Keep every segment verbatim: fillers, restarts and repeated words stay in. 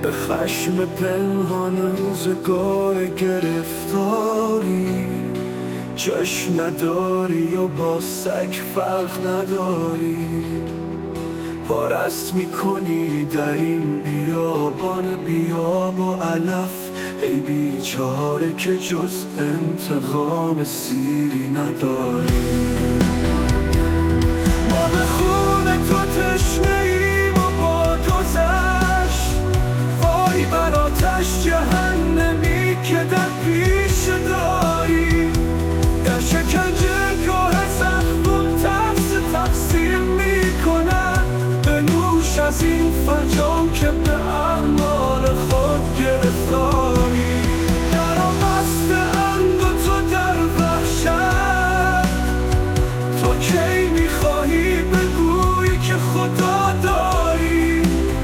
به خشم پنهان روزگار گرفتاری، چشم نداری و با سگ فرق نداری. پارست میکنی در این بیابان بیاب و علف، ای بیچاره که جز انتقام سیری نداری. ما به خون تو تشنه ایم و با گذشت، وای بر آتش جهنمی که در پیش داری. در شکنجه گاه زخم تفس تقسیم میکنن، به نوش از این فجام که به اعمال خود گرفتاری. در آمسته اند و تو در وحشت، تو کی میخواهی بگویی که خدا داری.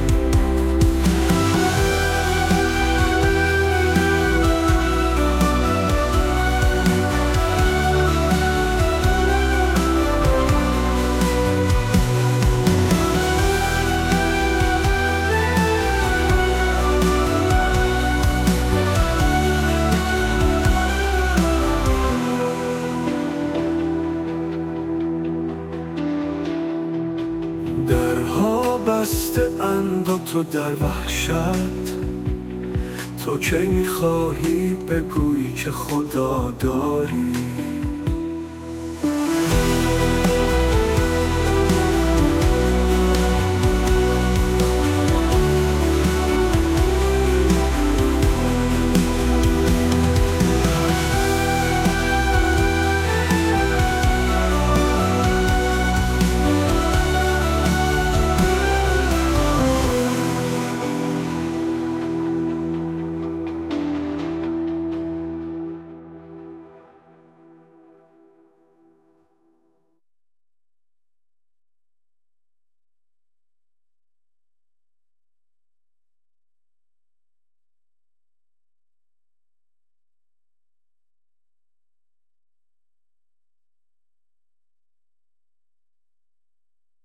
درها بسته اند و تو در وحشت، تو کی میخواهی بگویی که خدا داری.